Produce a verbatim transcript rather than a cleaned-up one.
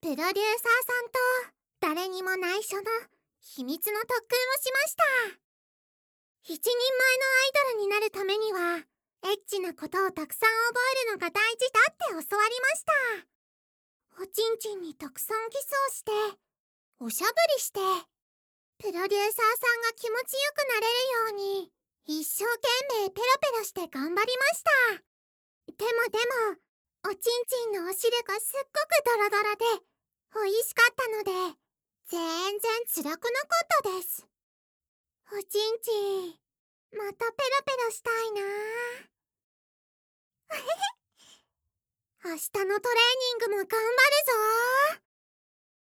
プロデューサーさんと誰にも内緒の秘密の特訓をしました。一人前のアイドルになるためにはエッチなことをたくさん覚えるのが大事だって教わりました。おちんちんにたくさんキスをしておしゃぶりしてプロデューサーさんが気持ちよくなれるように一生懸命ペロペロして頑張りました。でもでもおちんちんのお汁がすっごくドロドロで美味しかったので全然辛くなかったです。おちんちんまたペロペロしたいな明日のトレーニングも頑張るぞ。